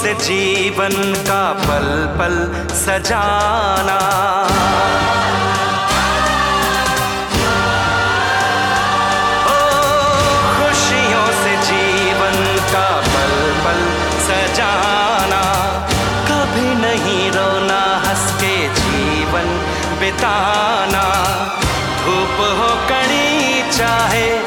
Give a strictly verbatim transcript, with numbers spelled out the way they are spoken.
से जीवन का पल पल सजाना। ओ खुशियों से जीवन का पल पल सजाना। कभी नहीं रोना, हंस के जीवन बिताना। धूप हो कड़ी चाहे